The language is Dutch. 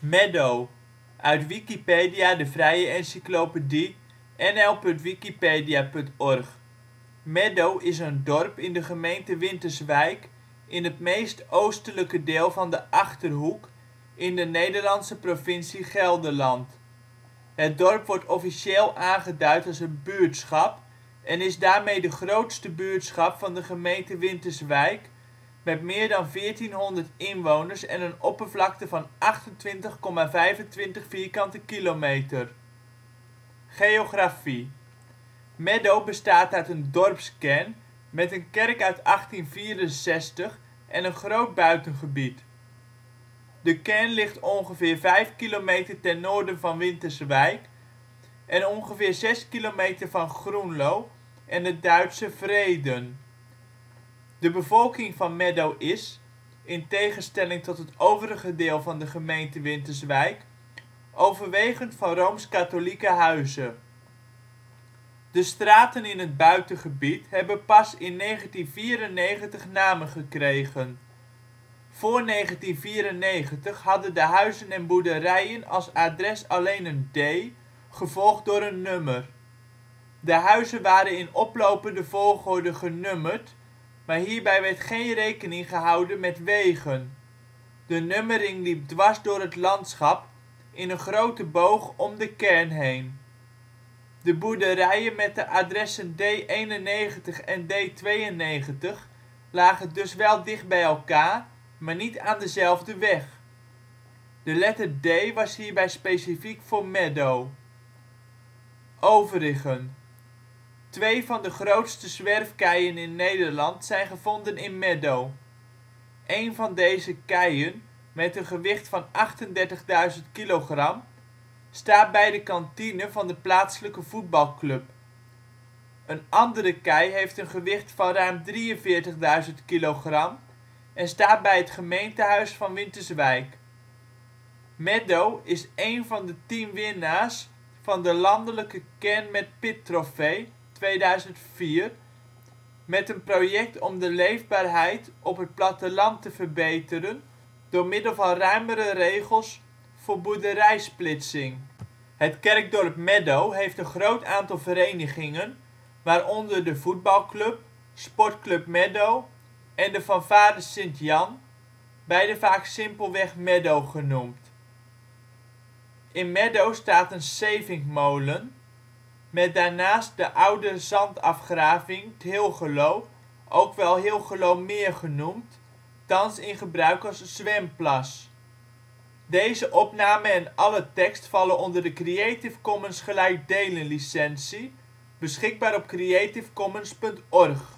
Meddo, uit Wikipedia, de vrije encyclopedie. nl.wikipedia.org. Meddo is een dorp in de gemeente Winterswijk, in het meest oostelijke deel van de Achterhoek, in de Nederlandse provincie Gelderland. Het dorp wordt officieel aangeduid als een buurtschap en is daarmee de grootste buurtschap van de gemeente Winterswijk, met meer dan 1400 inwoners en een oppervlakte van 28,25 km². Geografie: Meddo bestaat uit een dorpskern met een kerk uit 1864 en een groot buitengebied. De kern ligt ongeveer 5 kilometer ten noorden van Winterswijk en ongeveer 6 kilometer van Groenlo en het Duitse Vreden. De bevolking van Meddo is, in tegenstelling tot het overige deel van de gemeente Winterswijk, overwegend van rooms-katholieke huize. De straten in het buitengebied hebben pas in 1994 namen gekregen. Voor 1994 hadden de huizen en boerderijen als adres alleen een D, gevolgd door een nummer. De huizen waren in oplopende volgorde genummerd, maar hierbij werd geen rekening gehouden met wegen. De nummering liep dwars door het landschap in een grote boog om de kern heen. De boerderijen met de adressen D91 en D92 lagen dus wel dicht bij elkaar, maar niet aan dezelfde weg. De letter D was hierbij specifiek voor Meddo. Overigen: twee van de grootste zwerfkeien in Nederland zijn gevonden in Meddo. Een van deze keien, met een gewicht van 38.000 kilogram, staat bij de kantine van de plaatselijke voetbalclub. Een andere kei heeft een gewicht van ruim 43.000 kilogram en staat bij het gemeentehuis van Winterswijk. Meddo is een van de 10 winnaars van de landelijke Ken met Pit Trofee 2004, met een project om de leefbaarheid op het platteland te verbeteren door middel van ruimere regels voor boerderijsplitsing. Het kerkdorp Meddo heeft een groot aantal verenigingen, waaronder de voetbalclub, Sportclub Meddo en de Fanfare St.Jan, beide vaak simpelweg Meddo genoemd. In Meddo staat een zevinkmolen, met daarnaast de oude zandafgraving ' t Hilgelo, ook wel Hilgelomeer genoemd, thans in gebruik als zwemplas. Deze opname en alle tekst vallen onder de Creative Commons gelijkdelen licentie, beschikbaar op creativecommons.org